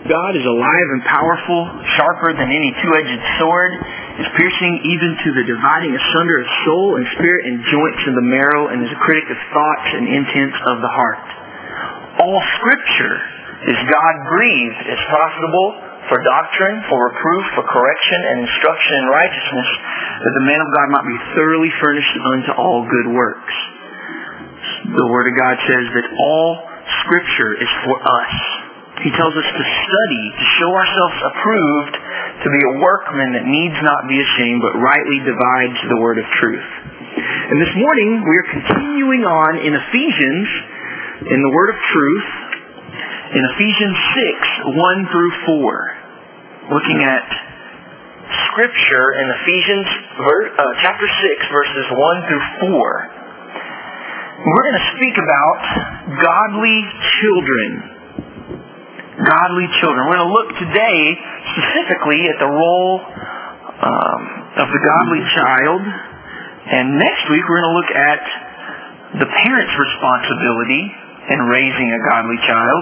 God is alive and powerful, sharper than any two-edged sword, is piercing even to the dividing asunder of soul and spirit and joints in the marrow, and is a critic of thoughts and intents of the heart. All Scripture is God-breathed, is profitable for doctrine, for reproof, for correction, and instruction in righteousness, that the man of God might be thoroughly furnished unto all good works. The Word of God says that all Scripture is for us. He tells us to study, to show ourselves approved, to be a workman that needs not be ashamed, but rightly divides the word of truth. And this morning, we are continuing on in Ephesians, in the word of truth, in Ephesians 6, 1 through 4. Looking at Scripture in Ephesians chapter 6, verses 1 through 4. We're going to speak about godly children. Godly children. We're going to look today specifically at the role of the godly child. And next week we're going to look at the parent's responsibility in raising a godly child.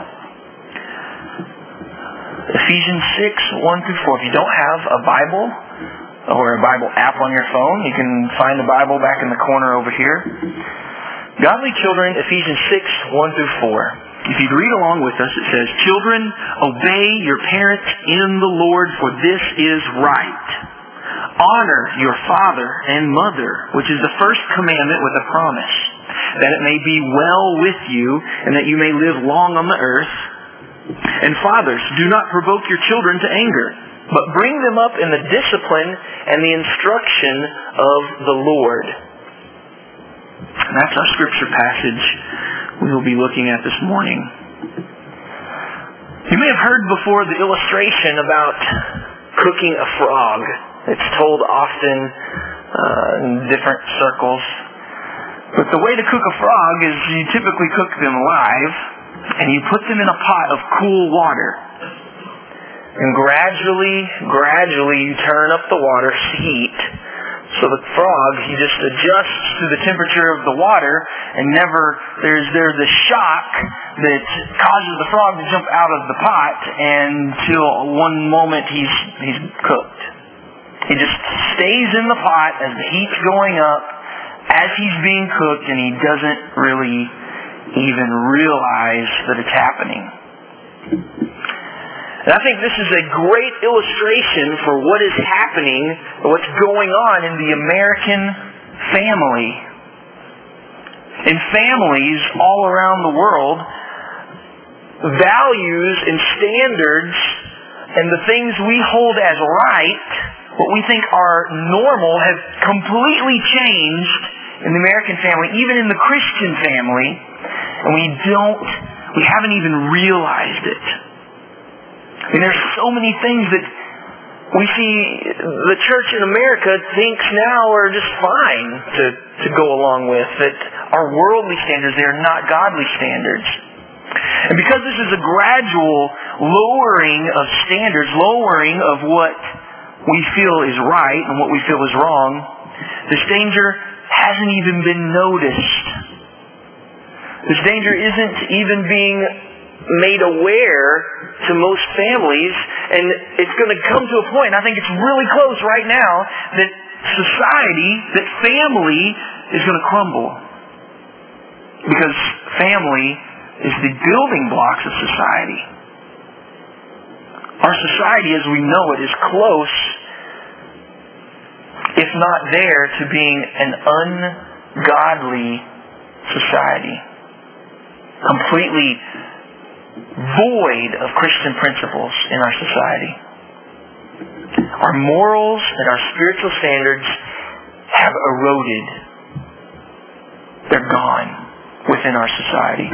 Ephesians 6, 1 through 4. If you don't have a Bible or a Bible app on your phone, you can find the Bible back in the corner over here. Godly children, Ephesians 6, 1 through 4. If you'd read along with us, it says, "Children, obey your parents in the Lord, for this is right. Honor your father and mother, which is the first commandment with a promise, that it may be well with you, and that you may live long on the earth. And fathers, do not provoke your children to anger, but bring them up in the discipline and the instruction of the Lord." And that's our scripture passage we will be looking at this morning. You may have heard before the illustration about cooking a frog. It's told often in different circles. But the way to cook a frog is you typically cook them live, and you put them in a pot of cool water. And gradually you turn up the water's heat. So the frog, he just adjusts to the temperature of the water, and there's the shock that causes the frog to jump out of the pot, until one moment he's cooked. He just stays in the pot as the heat's going up, as he's being cooked, and he doesn't really even realize that it's happening. And I think this is a great illustration for what is happening, what's going on in the American family. In families all around the world, values and standards and the things we hold as right, what we think are normal, have completely changed in the American family, even in the Christian family, and we haven't even realized it. I mean, there's so many things that we see the church in America thinks now are just fine to go along with, that are worldly standards, they are not godly standards. And because this is a gradual lowering of standards, lowering of what we feel is right and what we feel is wrong, this danger hasn't even been noticed. This danger isn't even being made aware to most families, and it's going to come to a point, I think it's really close right now, that family is going to crumble. Because family is the building blocks of society. Our society as we know it is close, if not there, to being an ungodly society. Completely void of Christian principles in our society. Our morals and our spiritual standards have eroded. They're gone within our society.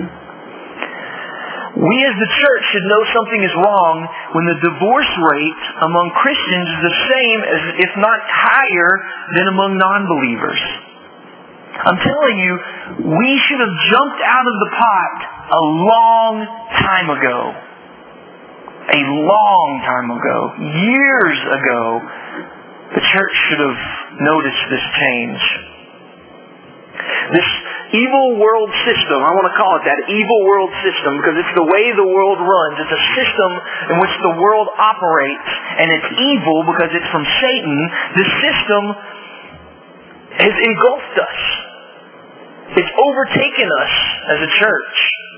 We as the church should know something is wrong when the divorce rate among Christians is the same as, if not higher, than among non-believers. I'm telling you, we should have jumped out of the pot a long time ago. A long time ago. Years ago, the church should have noticed this change. This evil world system. I want to call it that, evil world system, because it's the way the world runs. It's a system in which the world operates, and it's evil because it's from Satan. This system has engulfed us. It's overtaken us as a church.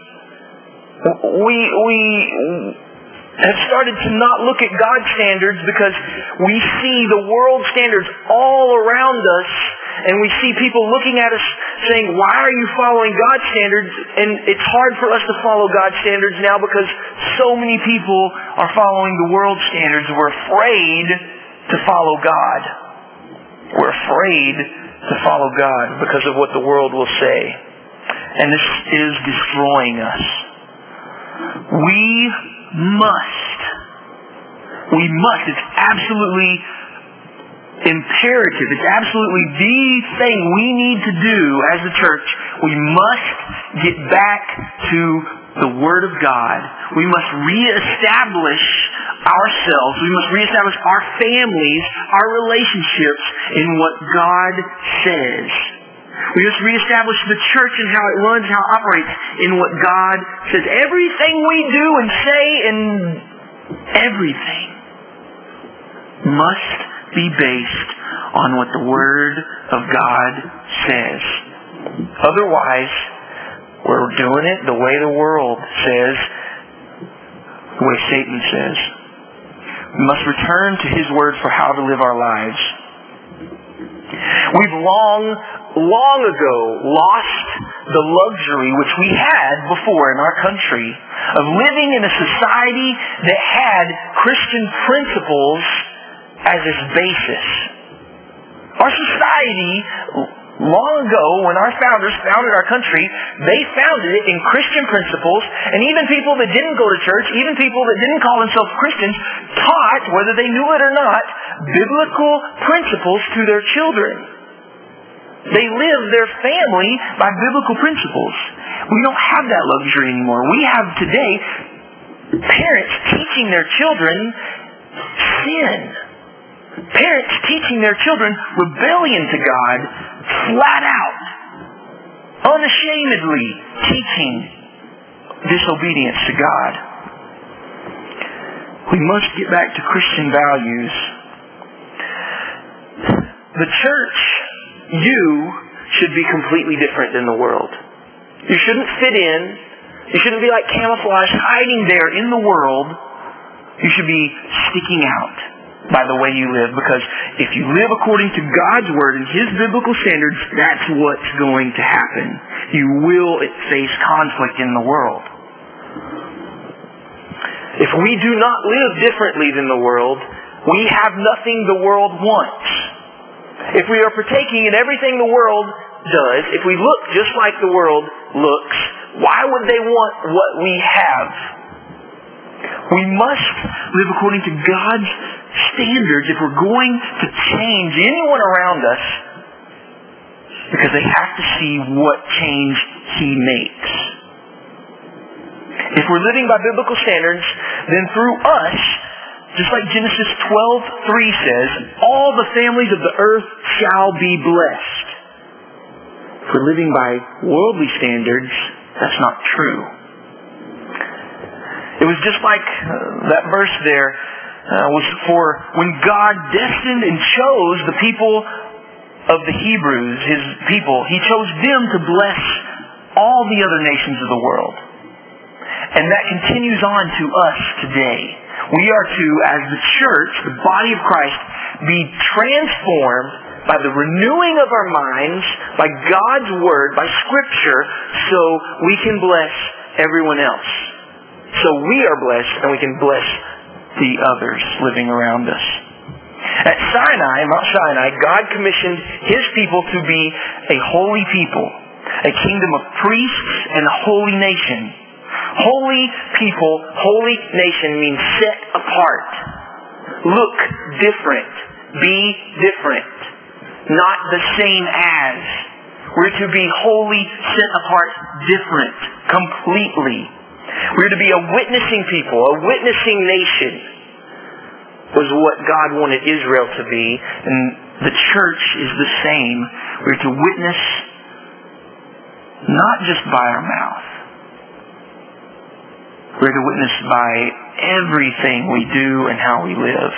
We have started to not look at God's standards because we see the world standards all around us, and we see people looking at us saying, why are you following God's standards? And it's hard for us to follow God's standards now because so many people are following the world's standards. We're afraid to follow God. We're afraid to follow God because of what the world will say. And this is destroying us. We must. It's absolutely imperative. It's absolutely the thing we need to do as a church. We must get back to the Word of God. We must reestablish ourselves. We must reestablish our families, our relationships in what God says. We must reestablish the church and how it runs, how it operates in what God says. Everything we do and say and everything must be based on what the Word of God says. Otherwise, we're doing it the way the world says, the way Satan says. We must return to His Word for how to live our lives. We've long ago lost the luxury which we had before in our country of living in a society that had Christian principles as its basis. Our society, long ago, when our founders founded our country, they founded it in Christian principles, and even people that didn't go to church, even people that didn't call themselves Christians, taught, whether they knew it or not, biblical principles to their children. They lived their family by biblical principles. We don't have that luxury anymore. We have today parents teaching their children sin. Parents teaching their children rebellion to God flat out. Unashamedly teaching disobedience to God. We must get back to Christian values. The church, you should be completely different than the world. You shouldn't fit in. You shouldn't be like camouflage hiding there in the world. You should be sticking out by the way you live, because if you live according to God's Word and His biblical standards, that's what's going to happen. You will face conflict in the world. If we do not live differently than the world, we have nothing the world wants. If we are partaking in everything the world does, if we look just like the world looks, why would they want what we have? We must live according to God's standards if we're going to change anyone around us, because they have to see what change He makes. If we're living by biblical standards, then through us, just like Genesis 12:3 says, all the families of the earth shall be blessed. If we're living by worldly standards, that's not true. It was just like that verse there was for when God destined and chose the people of the Hebrews, His people. He chose them to bless all the other nations of the world. And that continues on to us today. We are to, as the church, the body of Christ, be transformed by the renewing of our minds, by God's Word, by Scripture, so we can bless everyone else. So we are blessed, and we can bless the others living around us. At Sinai, Mount Sinai, God commissioned His people to be a holy people, a kingdom of priests and a holy nation. Holy people, holy nation means set apart. Look different. Be different. Not the same as. We're to be holy, set apart, different, completely. We're to be a witnessing people, a witnessing nation, was what God wanted Israel to be. And the church is the same. We're to witness not just by our mouth. We're to witness by everything we do and how we live.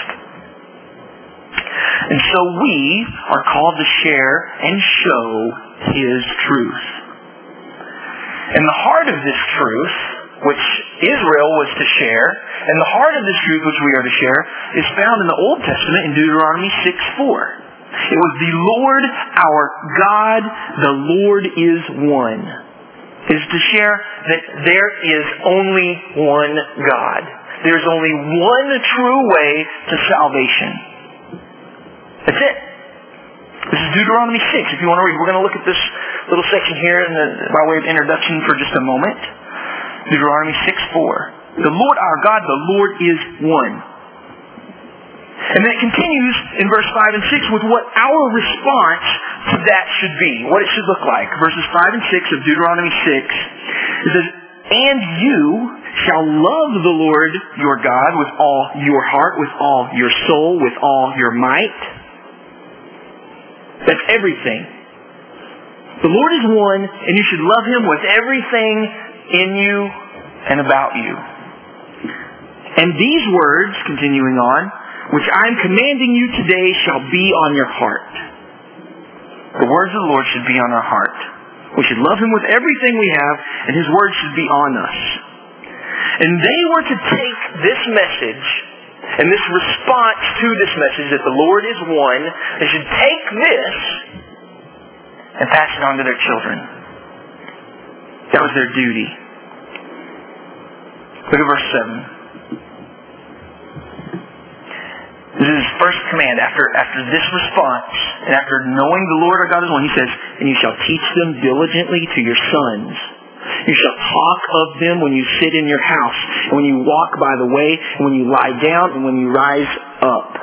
And so we are called to share and show His truth. And the heart of this truth, which Israel was to share, and the heart of this truth which we are to share, is found in the Old Testament in Deuteronomy 6:4. It was the Lord our God, the Lord is one. It is to share that there is only one God. There's only one true way to salvation. That's it. This is Deuteronomy 6. If you want to read, we're going to look at this little section here by way of introduction for just a moment. Deuteronomy 6:4. The Lord our God, the Lord is one. And then it continues in verse 5 and 6 with what our response to that should be, what it should look like. Verses 5 and 6 of Deuteronomy 6, it says, "And you shall love the Lord your God with all your heart, with all your soul, with all your might." That's everything. The Lord is one, and you should love Him with everything in you and about you. "And these words," continuing on, "which I am commanding you today shall be on your heart." The words of the Lord should be on our heart. We should love Him with everything we have, and His words should be on us. And they were to take this message, and this response to this message that the Lord is one, they should take this and pass it on to their children. That was their duty. Look at verse 7. This is His first command after this response, and after knowing the Lord our God is one, He says, "And you shall teach them diligently to your sons. You shall talk of them when you sit in your house, and when you walk by the way, and when you lie down, and when you rise up."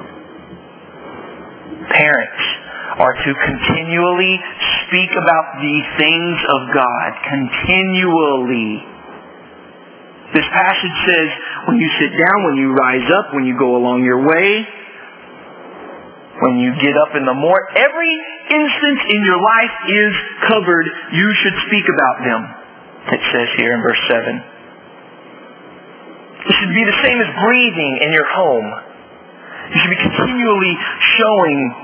Parents are to continually speak about the things of God. Continually. This passage says, when you sit down, when you rise up, when you go along your way, when you get up in the morning, every instance in your life is covered. You should speak about them. It says here in verse 7. It should be the same as breathing in your home. You should be continually showing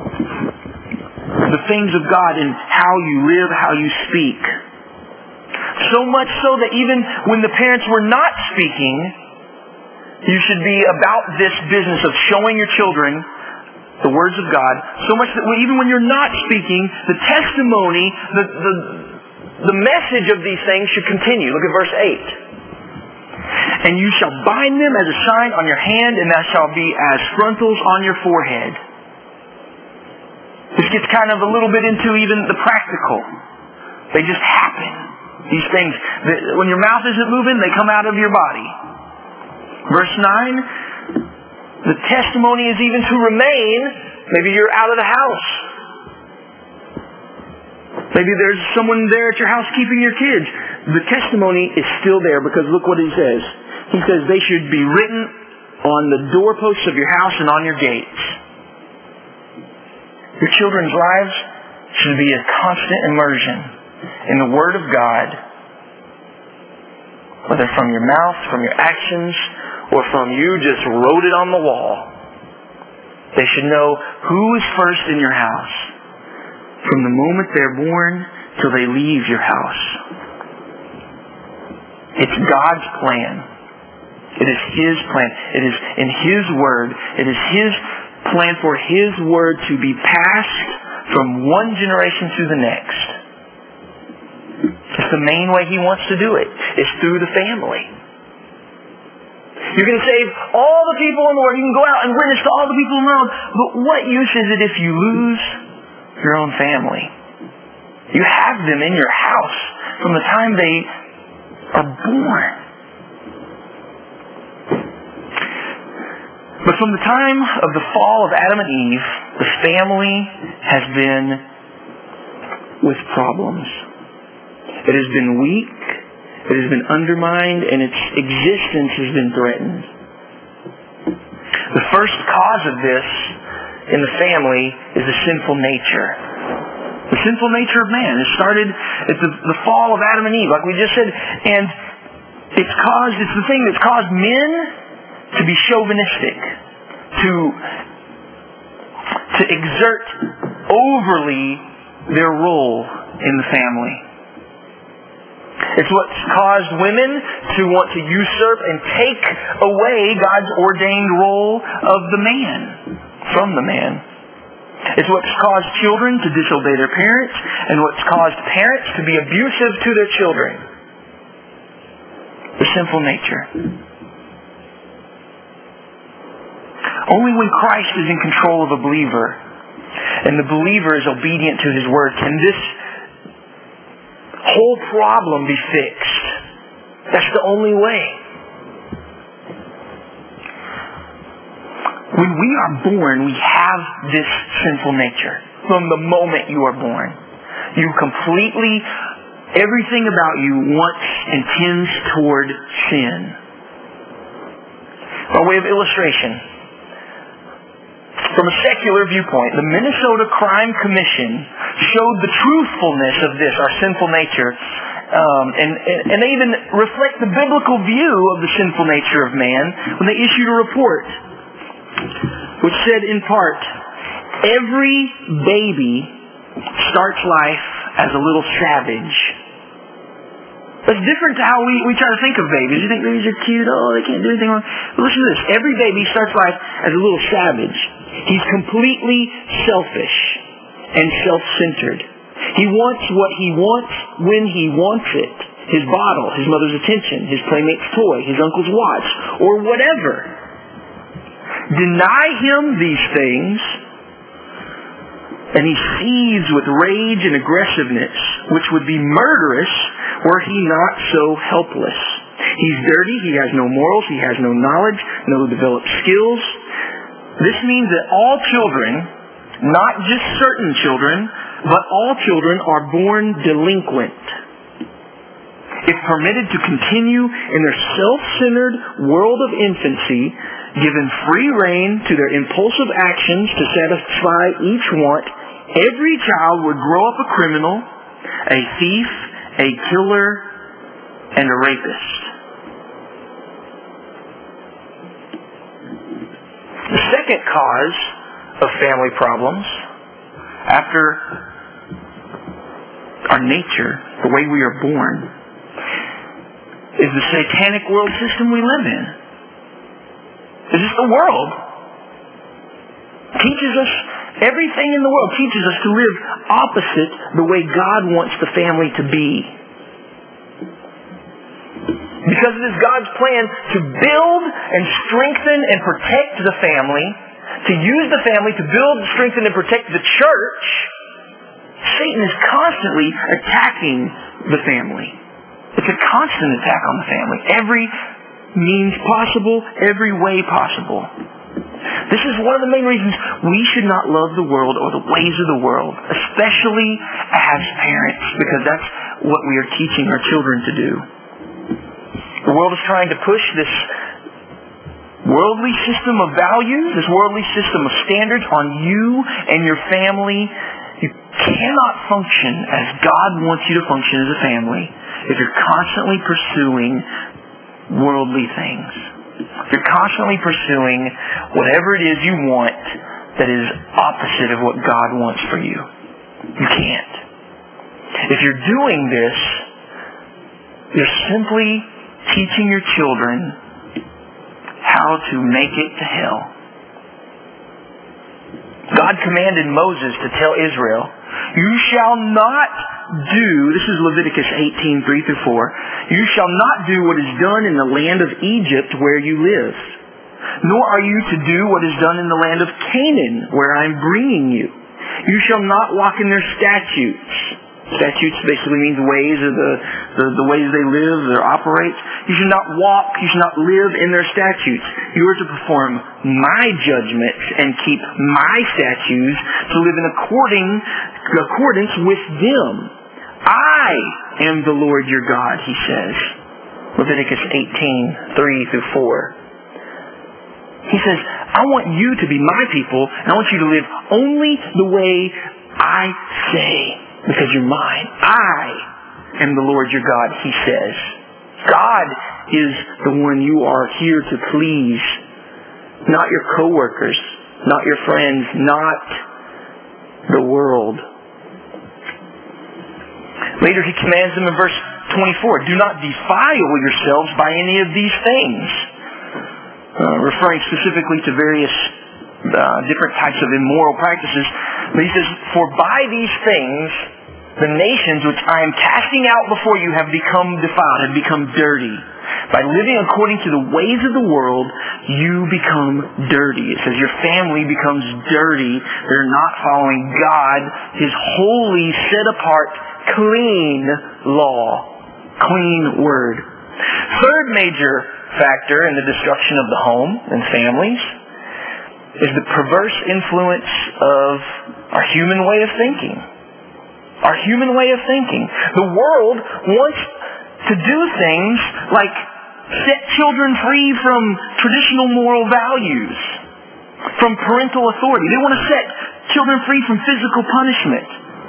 the things of God in how you live, how you speak. So much so that even when the parents were not speaking, you should be about this business of showing your children the words of God, so much that even when you're not speaking, the testimony, the message of these things should continue. Look at verse 8. "And you shall bind them as a sign on your hand, and that shall be as frontals on your forehead." This gets kind of a little bit into even the practical. They just happen. These things, when your mouth isn't moving, they come out of your body. Verse 9, the testimony is even to remain. Maybe you're out of the house. Maybe there's someone there at your house keeping your kids. The testimony is still there because look what He says. He says they should be written on the doorposts of your house and on your gates. Your children's lives should be a constant immersion in the Word of God, whether from your mouth, from your actions, or from you just wrote it on the wall. They should know who is first in your house, from the moment they're born till they leave your house. It's God's plan. It is His plan. It is in His Word. It is His plan for His Word to be passed from one generation to the next. It's the main way He wants to do it. It's through the family. You can save all the people in the world. You can go out and witness to all the people in the world. But what use is it if you lose your own family? You have them in your house from the time they are born. But from the time of the fall of Adam and Eve, the family has been with problems. It has been weak, it has been undermined, and its existence has been threatened. The first cause of this in the family is the sinful nature. The sinful nature of man. It started at the fall of Adam and Eve, like we just said. And it's the thing that's caused men to be chauvinistic, to exert overly their role in the family. It's what's caused women to want to usurp and take away God's ordained role of the man from the man. It's what's caused children to disobey their parents, and what's caused parents to be abusive to their children. The sinful nature. Only when Christ is in control of a believer, and the believer is obedient to His Word, can this whole problem be fixed. That's the only way. When we are born, we have this sinful nature. From the moment you are born. Everything about you wants and tends toward sin. By way of illustration, from a secular viewpoint, the Minnesota Crime Commission showed the truthfulness of this, our sinful nature, and they even reflect the biblical view of the sinful nature of man when they issued a report which said in part, every baby starts life as a little savage. That's different to how we try to think of babies. You think babies are cute, they can't do anything wrong. But listen to this. Every baby starts life as a little savage. He's completely selfish and self-centered. He wants what he wants when he wants it. His bottle, his mother's attention, his playmate's toy, his uncle's watch, or whatever. Deny him these things, and he seethes with rage and aggressiveness, which would be murderous were he not so helpless. He's dirty, he has no morals, he has no knowledge, no developed skills. This means that all children, not just certain children, but all children are born delinquent. If permitted to continue in their self-centered world of infancy, given free rein to their impulsive actions to satisfy each want, every child would grow up a criminal, a thief, a killer, and a rapist. The second cause of family problems, after our nature, the way we are born, is the satanic world system we live in. It's just the world. Teaches us, everything in the world teaches us to live opposite the way God wants the family to be. Because it is God's plan to build and strengthen and protect the family, to use the family to build, strengthen, and protect the church, Satan is constantly attacking the family. It's a constant attack on the family. Every means possible, every way possible. This is one of the main reasons we should not love the world or the ways of the world, especially as parents, because that's what we are teaching our children to do. The world is trying to push this worldly system of values, this worldly system of standards on you and your family. You cannot function as God wants you to function as a family if you're constantly pursuing worldly things. If you're constantly pursuing whatever it is you want that is opposite of what God wants for you. You can't. If you're doing this, you're simply teaching your children how to make it to hell. God commanded Moses to tell Israel, you shall not do, this is Leviticus 18:3-4, you shall not do what is done in the land of Egypt where you live, nor are you to do what is done in the land of Canaan where I am bringing you. You shall not walk in their statutes. Statutes basically means ways of the ways they live, they operate. You should not walk, you should not live in their statutes. You are to perform my judgments and keep my statutes to live in accordance with them. I am the Lord your God, he says. Leviticus 18:3-4. He says, I want you to be my people, and I want you to live only the way I say. because you're mine. I am the Lord your God, he says. God is the one you are here to please, not your coworkers, not your friends, not the world. Later he commands them in verse 24, do not defile yourselves by any of these things. Referring specifically to various different types of immoral practices. But he says, for by these things, the nations which I am casting out before you have become defiled, have become dirty. By living according to the ways of the world, you become dirty. It says your family becomes dirty. They're not following God, His holy, set-apart, clean law, clean word. Third major factor in the destruction of the home and families is the perverse influence of our human way of thinking. Our human way of thinking. The world wants to do things like set children free from traditional moral values, from parental authority. They want to set children free from physical punishment.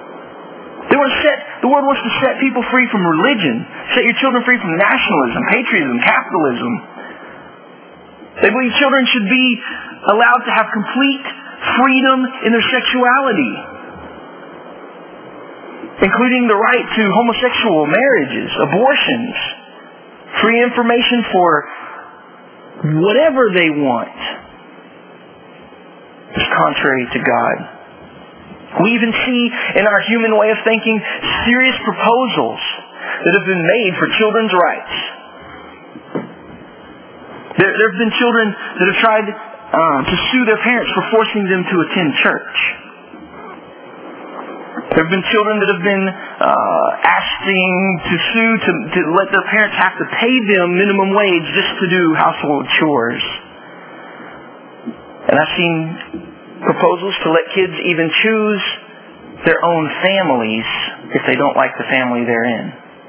The world wants to set people free from religion, set your children free from nationalism, patriotism, capitalism. They believe children should be allowed to have complete freedom in their sexuality, including the right to homosexual marriages, abortions, free information for whatever they want. It's contrary to God. We even see in our human way of thinking serious proposals that have been made for children's rights. There have been children that have tried to sue their parents for forcing them to attend church. There have been children that have been asking to sue to let their parents have to pay them minimum wage just to do household chores. And I've seen proposals to let kids even choose their own families if they don't like the family they're in.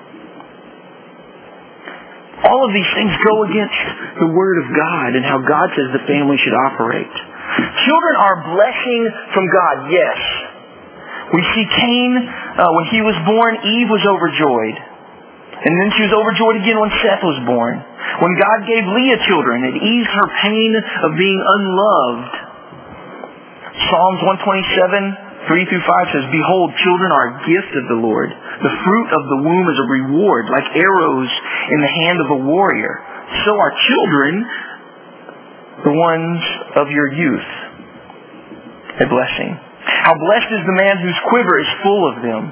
All of these things go against the Word of God and how God says the family should operate. Children are a blessing from God, yes. We see Cain, when he was born, Eve was overjoyed. And then she was overjoyed again when Seth was born. When God gave Leah children, it eased her pain of being unloved. Psalms 127, 3-5 says, behold, children are a gift of the Lord. The fruit of the womb is a reward, like arrows in the hand of a warrior. So are children, the ones of your youth, a blessing. How blessed is the man whose quiver is full of them.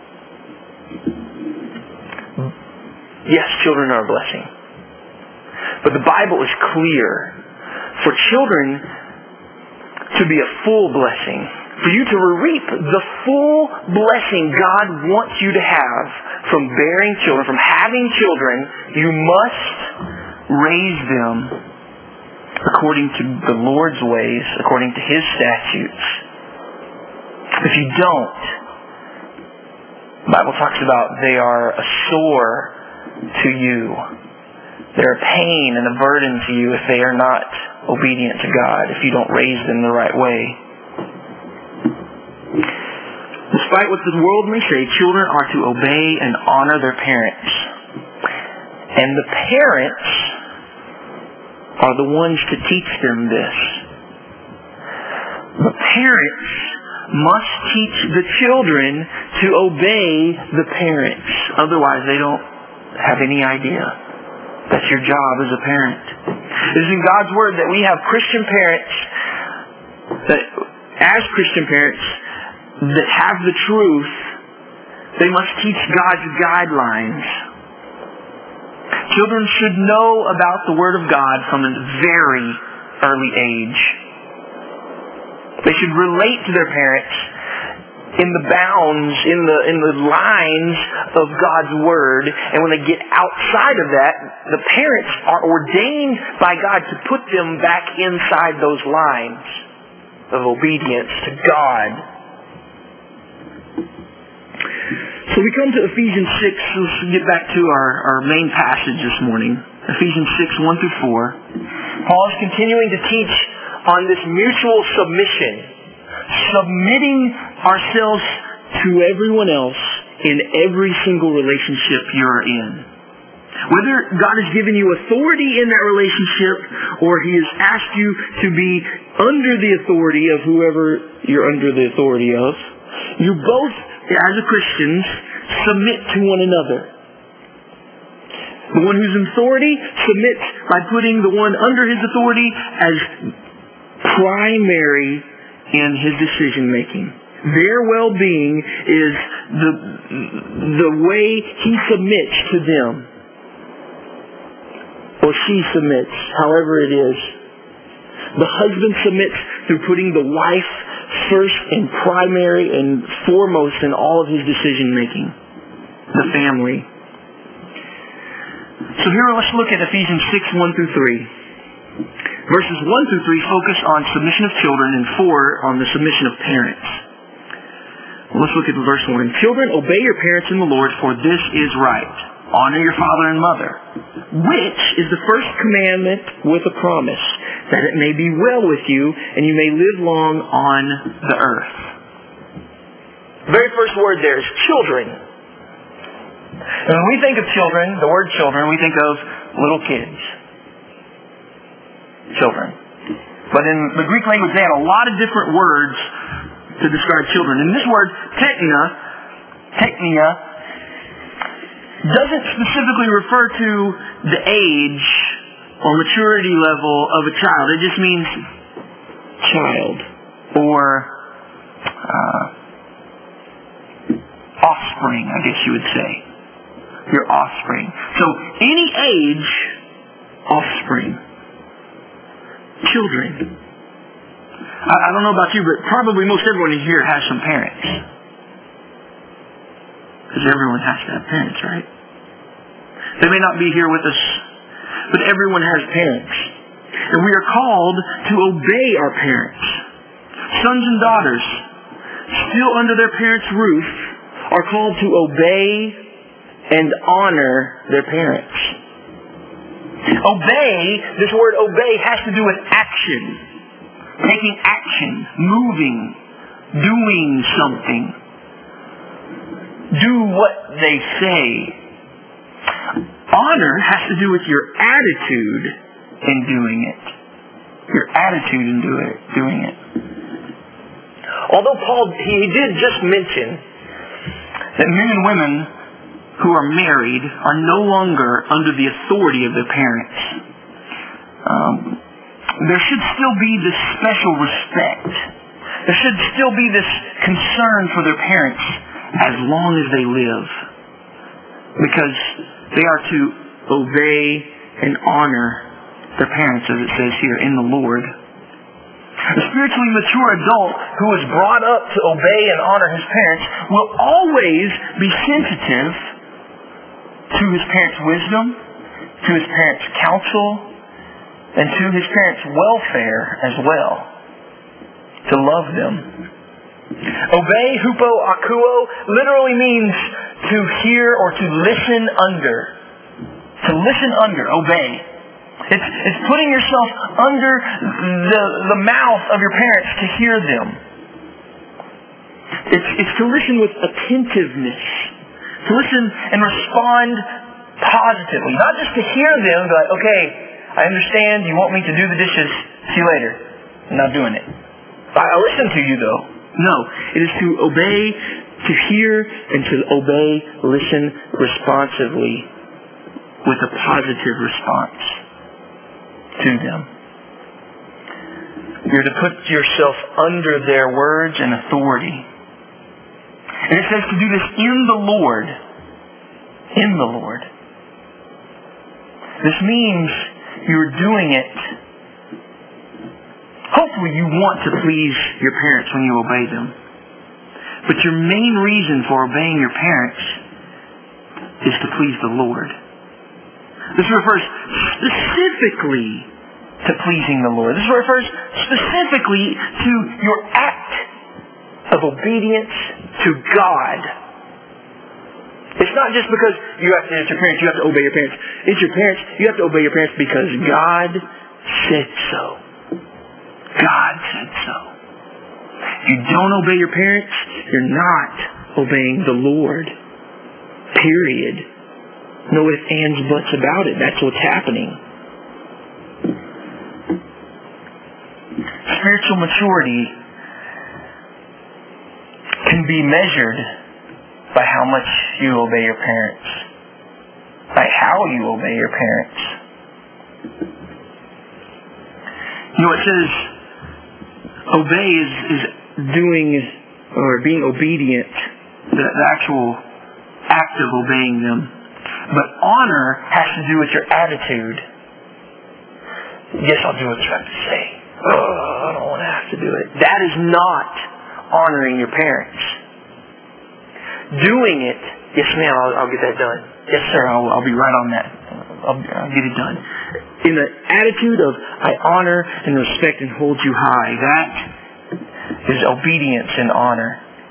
Yes, children are a blessing. But the Bible is clear. For children to be a full blessing, for you to reap the full blessing God wants you to have from bearing children, from having children, you must raise them according to the Lord's ways, according to His statutes. If you don't, the Bible talks about they are a sore to you. They're a pain and a burden to you if they are not obedient to God, if you don't raise them the right way. Despite what the world may say, children are to obey and honor their parents. And the parents are the ones to teach them this. The parents must teach the children to obey the parents. Otherwise, they don't have any idea. That's your job as a parent. It is in God's Word that we have Christian parents, that as Christian parents, that have the truth, they must teach God's guidelines. Children should know about the Word of God from a very early age. They should relate to their parents in the bounds, in the lines of God's Word. And when they get outside of that, the parents are ordained by God to put them back inside those lines of obedience to God. So we come to Ephesians 6. Let's get back to our main passage this morning. Ephesians 6, 1-4. Paul is continuing to teach on this mutual submission. Submitting ourselves to everyone else in every single relationship you're in. Whether God has given you authority in that relationship or He has asked you to be under the authority of whoever you're under the authority of, you both, as a Christians, submit to one another. The one who's in authority submits by putting the one under his authority as primary in his decision making. Their well-being is the way he submits to them. Or she submits, however it is. The husband submits through putting the wife first and primary and foremost in all of his decision making. The family. So here let's look at Ephesians 6, 1 through 3. Verses 1 through 3 focus on submission of children and 4 on the submission of parents. Well, let's look at verse 1. Children, obey your parents in the Lord, for this is right. Honor your father and mother, which is the first commandment with a promise, that it may be well with you and you may live long on the earth. The very first word there is children. And when we think of children, the word children, we think of little kids. Children. But in the Greek language, they had a lot of different words to describe children. And this word, teknia, doesn't specifically refer to the age or maturity level of a child. It just means child or offspring, I guess you would say. Your offspring. So any age, offspring. Children. I don't know about you, but probably most everyone in here has some parents. Because everyone has to have parents, right? They may not be here with us, but everyone has parents. And we are called to obey our parents. Sons and daughters, still under their parents' roof, are called to obey and honor their parents. Obey, this word obey has to do with action. Taking action, moving, doing something. Do what they say. Honor has to do with your attitude in doing it. Your attitude in doing it. Although Paul, he did just mention that men and women who are married are no longer under the authority of their parents. There should still be this special respect. There should still be this concern for their parents as long as they live. Because they are to obey and honor their parents, as it says here, in the Lord. A spiritually mature adult who is brought up to obey and honor his parents will always be sensitive to his parents' wisdom, to his parents' counsel, and to his parents' welfare as well. To love them. Obey, hupo, akuo, literally means to hear or to listen under. To listen under, obey. It's putting yourself under the mouth of your parents to hear them. It's to listen with attentiveness. To listen and respond positively. Not just to hear them, but okay, I understand you want me to do the dishes. See you later. I'm not doing it. I listen to you though. No, it is to obey, to hear, and to obey, listen responsively with a positive response to them. You're to put yourself under their words and authority. And it says to do this in the Lord. In the Lord. This means you're doing it. Hopefully you want to please your parents when you obey them. But your main reason for obeying your parents is to please the Lord. This refers specifically to pleasing the Lord. This refers specifically to your act of obedience to God. It's not just because it's your parents, you have to obey your parents. It's your parents, you have to obey your parents because God said so. God said so. If you don't obey your parents, you're not obeying the Lord. Period. No ifs, ands, buts about it. That's what's happening. Spiritual maturity can be measured by how much you obey your parents, by how you obey your parents. It says obey is doing or being obedient, the actual act of obeying them. But honor has to do with your attitude. Yes, I'll do what you have to say. I don't want to have to do it. That is not honoring your parents. Doing it, yes ma'am, I'll get that done. Yes sir, I'll be right on that. I'll get it done. In the attitude of, I honor and respect and hold you high, that is obedience and honor.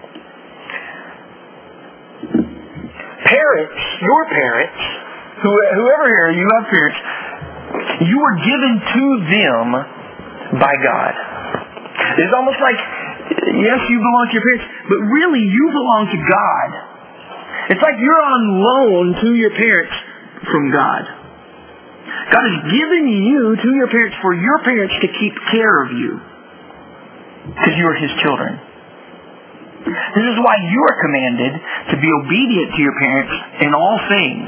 Parents, your parents, whoever here, you have parents, you were given to them by God. It's almost like, yes, you belong to your parents, but really you belong to God. It's like you're on loan to your parents from God. God has given you to your parents for your parents to keep care of you, because you are His children. This is why you are commanded to be obedient to your parents in all things.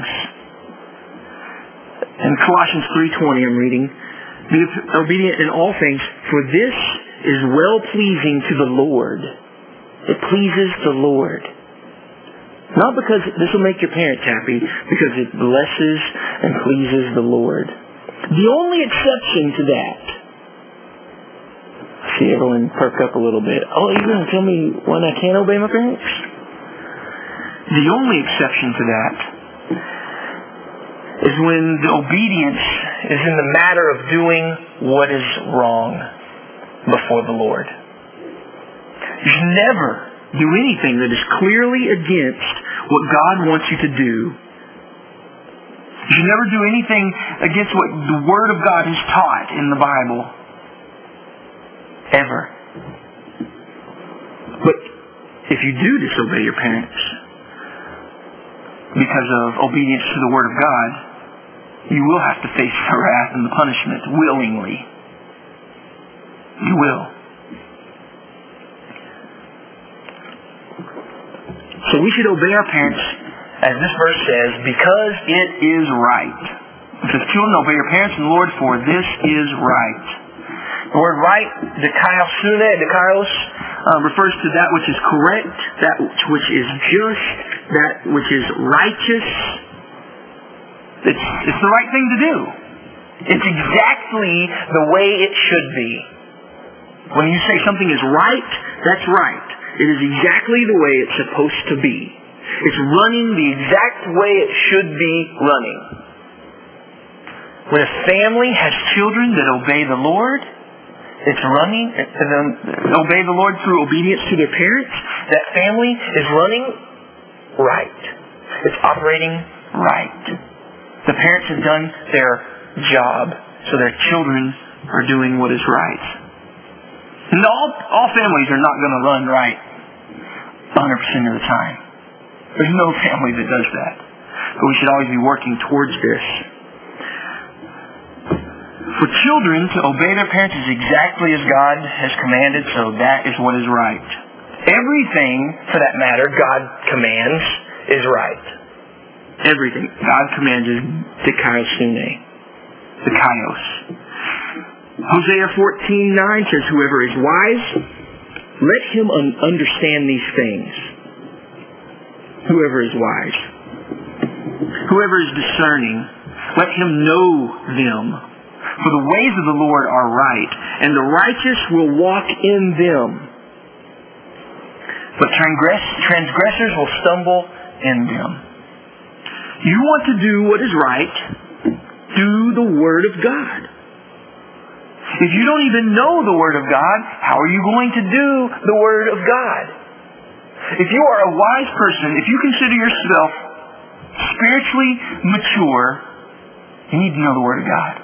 In Colossians 3:20 I'm reading, be obedient in all things, for this is well-pleasing to the Lord. It pleases the Lord. Not because this will make your parents happy, because it blesses and pleases the Lord. The only exception to that, see everyone perk up a little bit. Oh, you're going to tell me when I can't obey my parents? The only exception to that is when the obedience is in the matter of doing what is wrong before the Lord. You should never do anything that is clearly against what God wants you to do. You should never do anything against what the Word of God has taught in the Bible. Ever. But if you do disobey your parents because of obedience to the Word of God, you will have to face the wrath and the punishment willingly. You will. So we should obey our parents, as this verse says, because it is right. It says, children, obey your parents in the Lord, for this is right. The word right, dikaios, refers to that which is correct, that which is just, that which is righteous. It's the right thing to do. It's exactly the way it should be. When you say something is right, that's right. It is exactly the way it's supposed to be. It's running the exact way it should be running. When a family has children that obey the Lord, it's running, obey the Lord through obedience to their parents, that family is running right. It's operating right. The parents have done their job, so their children are doing what is right. And all families are not going to run right 100% of the time. There's no family that does that. But we should always be working towards this. For children to obey their parents is exactly as God has commanded, so that is what is right. Everything, for that matter, God commands is right. Everything. God commands is dikaiosune. Dikaios. Hosea 14:9 says, whoever is wise, let him understand these things. Whoever is wise. Whoever is discerning, let him know them. For the ways of the Lord are right, and the righteous will walk in them. But transgressors will stumble in them. You want to do what is right, do the Word of God. If you don't even know the Word of God, how are you going to do the Word of God? If you are a wise person, if you consider yourself spiritually mature, you need to know the Word of God.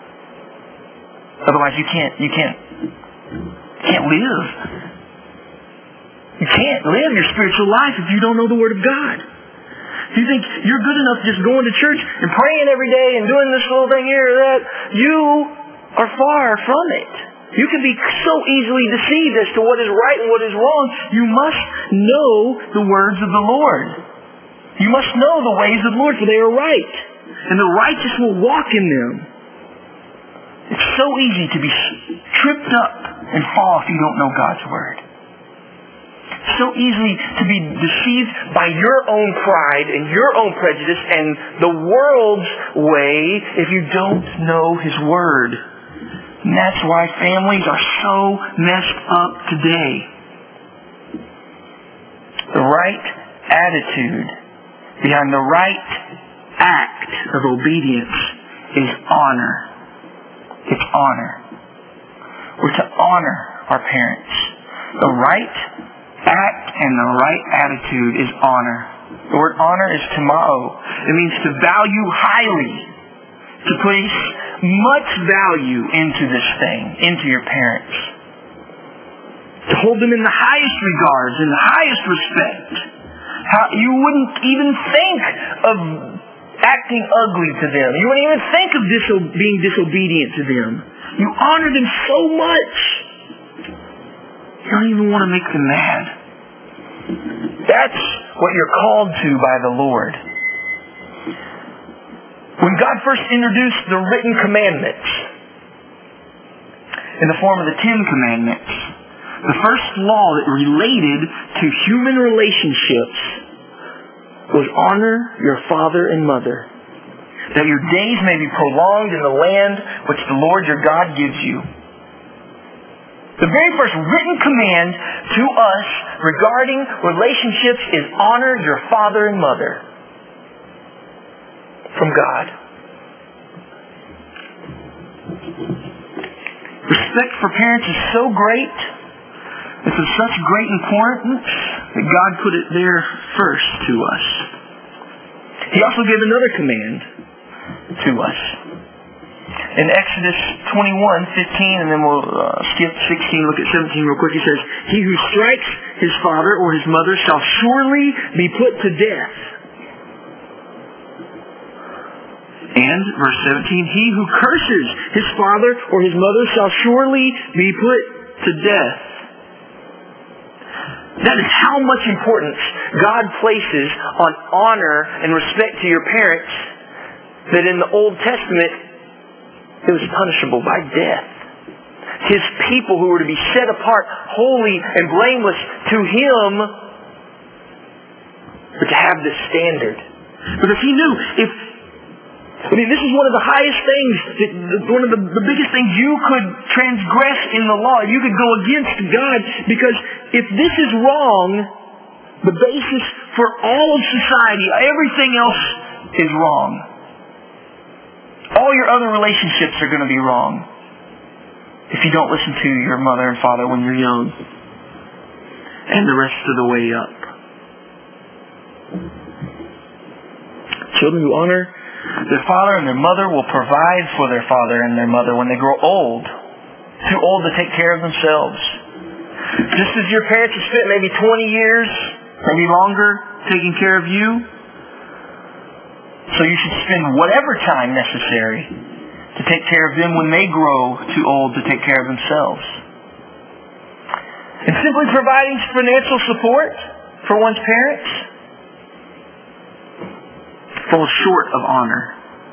Otherwise you can't live. You can't live your spiritual life if you don't know the Word of God. If you think you're good enough just going to church and praying every day and doing this little thing here or that, you are far from it. You can be so easily deceived as to what is right and what is wrong. You must know the words of the Lord. You must know the ways of the Lord, for they are right. And the righteous will walk in them. It's so easy to be tripped up and fall if you don't know God's Word. So easily to be deceived by your own pride and your own prejudice and the world's way if you don't know His Word. And that's why families are so messed up today. The right attitude behind the right act of obedience is honor. It's honor. We're to honor our parents. The right act and the right attitude is honor. The word honor is timao. It means to value highly, to place much value into this thing, into your parents. To hold them in the highest regards, in the highest respect. You wouldn't even think of acting ugly to them. You wouldn't even think of being disobedient to them. You honor them so much. You don't even want to make them mad. That's what you're called to by the Lord. When God first introduced the written commandments in the form of the 10 Commandments, the first law that related to human relationships was honor your father and mother, that your days may be prolonged in the land which the Lord your God gives you. The very first written command to us regarding relationships is honor your father and mother from God. Respect for parents is so great. It's of such great importance that God put it there first to us. He also gave another command to us. In Exodus 21:15, and then we'll skip 16, look at 17 real quick. He says, "He who strikes his father or his mother shall surely be put to death." And, verse 17, "He who curses his father or his mother shall surely be put to death." That is how much importance God places on honor and respect to your parents, that in the Old Testament, it was punishable by death. His people who were to be set apart, holy and blameless to Him, were to have this standard. Because He knew this is one of the highest things, one of the biggest things you could transgress in the law. You could go against God, because if this is wrong, the basis for all of society, everything else is wrong. All your other relationships are going to be wrong if you don't listen to your mother and father when you're young, and the rest of the way up. Children who honor their father and their mother will provide for their father and their mother when they grow old, too old to take care of themselves. Just as your parents have spent maybe 20 years, maybe longer, taking care of you, so you should spend whatever time necessary to take care of them when they grow too old to take care of themselves. And simply providing financial support for one's parents falls short of honor.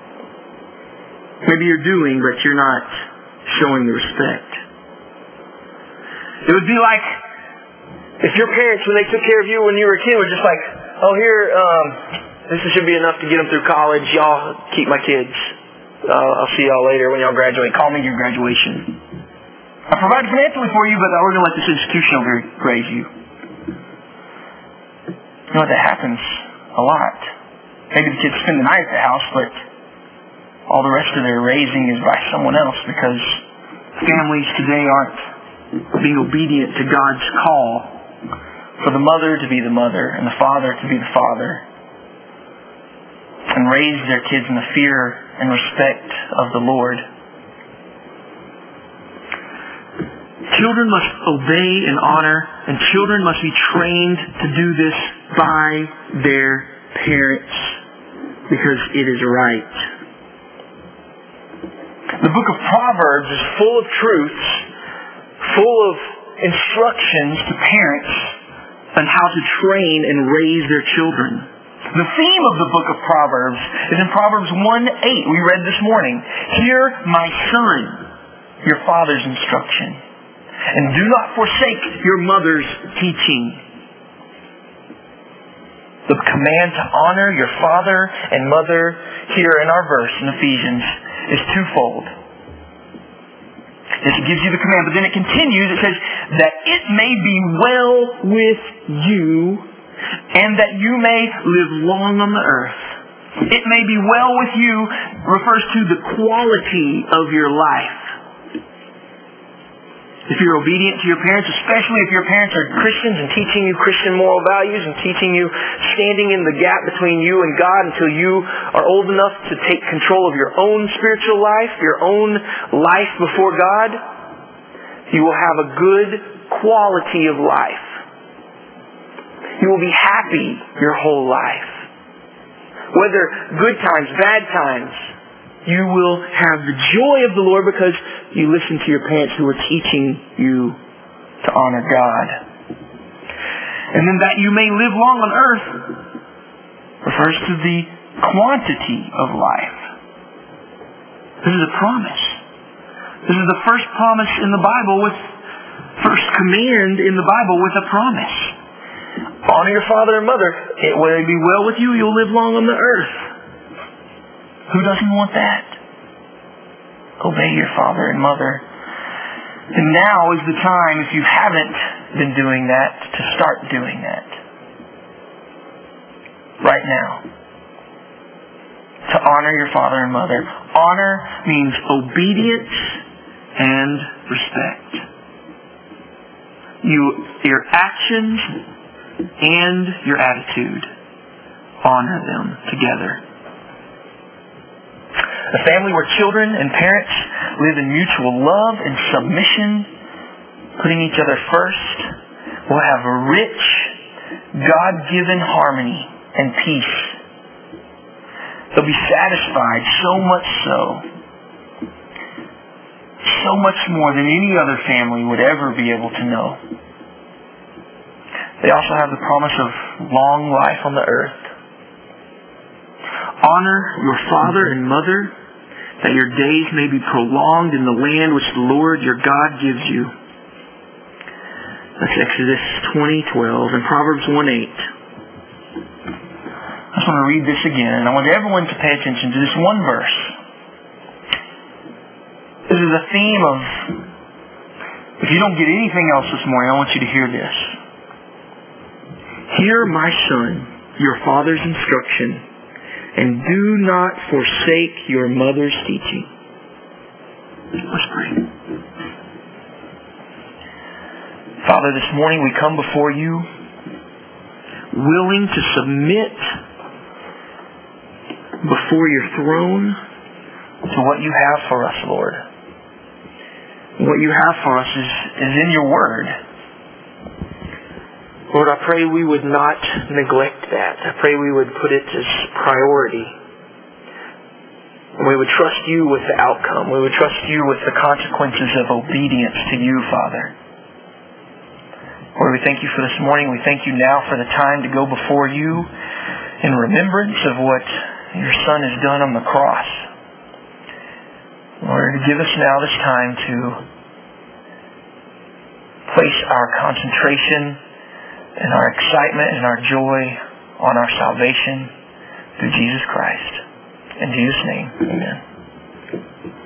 Maybe you're doing, but you're not showing the respect. It would be like if your parents, when they took care of you when you were a kid, were just like, "Oh, here, this should be enough to get them through college. Y'all keep my kids. I'll see y'all later when y'all graduate. Call me your graduation. I provide financially for you, but we're going to let this institution raise you." You know what, that happens a lot. Maybe the kids spend the night at the house, but all the rest of their raising is by someone else, because families today aren't being obedient to God's call for the mother to be the mother and the father to be the father, and raise their kids in the fear and respect of the Lord. Children must obey and honor, and children must be trained to do this by their parents because it is right. The book of Proverbs is full of truths, full of instructions to parents on how to train and raise their children. The theme of the book of Proverbs is in Proverbs 1:8 we read this morning. Hear, my son, your father's instruction, and do not forsake your mother's teaching. The command to honor your father and mother here in our verse in Ephesians is twofold. This gives you the command, but then it continues. It says, that it may be well with you and that you may live long on the earth. It may be well with you refers to the quality of your life. If you're obedient to your parents, especially if your parents are Christians and teaching you Christian moral values and teaching you, standing in the gap between you and God until you are old enough to take control of your own spiritual life, your own life before God, you will have a good quality of life. You will be happy your whole life. Whether good times, bad times, you will have the joy of the Lord because you listen to your parents who are teaching you to honor God. And then that you may live long on earth refers to the quantity of life. This is a promise. This is the first promise in the Bible first command in the Bible with a promise. Honor your father and mother. It will be well with you. You'll live long on the earth. Who doesn't want that? Obey your father and mother. And now is the time, if you haven't been doing that, to start doing that. Right now. To honor your father and mother. Honor means obedience and respect. Your actions and your attitude, honor them together. A family where children and parents live in mutual love and submission, putting each other first, will have a rich, God-given harmony and peace. They'll be satisfied so much more than any other family would ever be able to know. They also have the promise of long life on the earth. Honor your father and mother, that your days may be prolonged in the land which the Lord your God gives you. That's Exodus 20:12 and Proverbs 1:8. I just want to read this again, and I want everyone to pay attention to this one verse. This is a theme of, if you don't get anything else this morning, I want you to hear this. Hear, my son, your father's instruction, and do not forsake your mother's teaching. Let's pray. Father, this morning we come before you willing to submit before your throne to what you have for us, Lord. What you have for us is in your word. Lord, I pray we would not neglect that. I pray we would put it as priority. We would trust you with the outcome. We would trust you with the consequences of obedience to you, Father. Lord, we thank you for this morning. We thank you now for the time to go before you in remembrance of what your Son has done on the cross. Lord, give us now this time to place our concentration and our excitement and our joy on our salvation through Jesus Christ. In Jesus' name, amen.